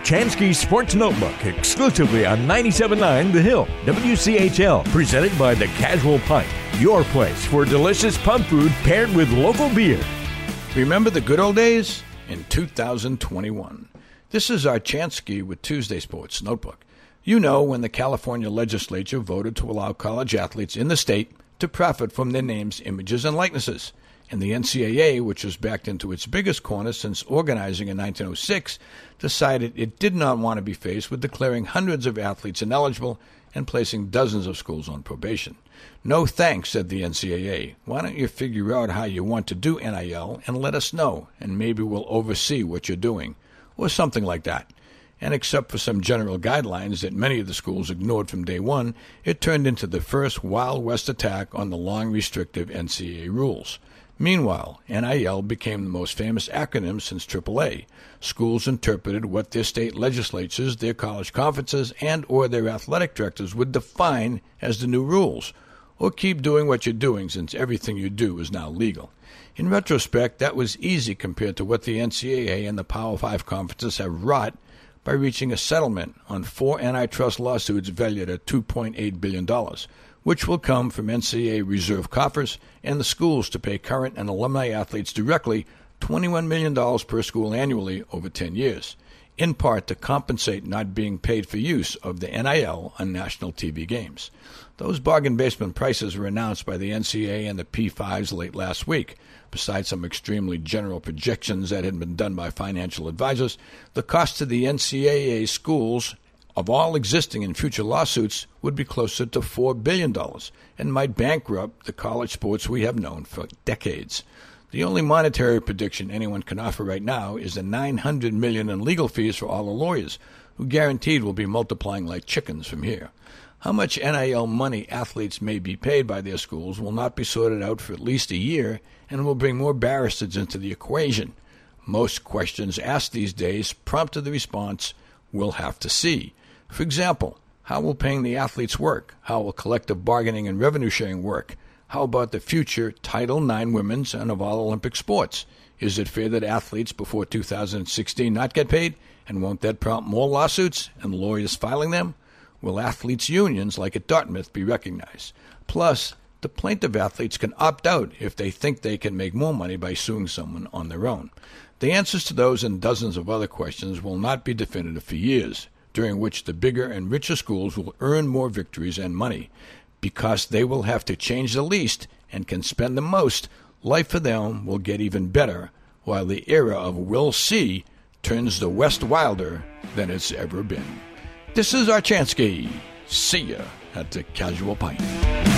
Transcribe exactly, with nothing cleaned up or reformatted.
Chansky Sports Notebook, exclusively on ninety-seven point nine The Hill, W C H L, presented by The Casual Pint, your place for delicious pub food paired with local beer. Remember the good old days? In two thousand twenty-one. This is our Chansky with Tuesday Sports Notebook. You know when the California legislature voted to allow college athletes in the state to profit from their names, images, and likenesses. And the N C double A, which was backed into its biggest corner since organizing in nineteen oh six, decided it did not want to be faced with declaring hundreds of athletes ineligible and placing dozens of schools on probation. No thanks, said the N C double A. Why don't you figure out how you want to do N I L and let us know, and maybe we'll oversee what you're doing, or something like that. And except for some general guidelines that many of the schools ignored from day one, it turned into the first Wild West attack on the long restrictive N C double A rules. Meanwhile, N I L became the most famous acronym since triple A. Schools interpreted what their state legislatures, their college conferences, and or their athletic directors would define as the new rules, or keep doing what you're doing since everything you do is now legal. In retrospect, that was easy compared to what the N C double A and the Power Five conferences have wrought by reaching a settlement on four antitrust lawsuits valued at two point eight billion dollars, which will come from N C double A reserve coffers and the schools to pay current and alumni athletes directly twenty-one million dollars per school annually over ten years, in part to compensate not being paid for use of the N I L on national T V games. Those bargain basement prices were announced by the N C double A and the P fives late last week. Besides some extremely general projections that had been done by financial advisors, the cost to the N C double A schools of all existing and future lawsuits would be closer to four billion dollars and might bankrupt the college sports we have known for decades. The only monetary prediction anyone can offer right now is the nine hundred million dollars in legal fees for all the lawyers, who guaranteed will be multiplying like chickens from here. How much N I L money athletes may be paid by their schools will not be sorted out for at least a year and will bring more barristers into the equation. Most questions asked these days prompted the response, "We'll have to see." For example, how will paying the athletes work? How will collective bargaining and revenue sharing work? How about the future Title nine women's and of all Olympic sports? Is it fair that athletes before two thousand sixteen not get paid? And won't that prompt more lawsuits and lawyers filing them? Will athletes' unions, like at Dartmouth, be recognized? Plus, the plaintiff athletes can opt out if they think they can make more money by suing someone on their own. The answers to those and dozens of other questions will not be definitive for years, during which the bigger and richer schools will earn more victories and money. Because they will have to change the least and can spend the most, life for them will get even better, while the era of "we'll see" turns the West wilder than it's ever been. This is our Chansky. See ya at the Casual Pint.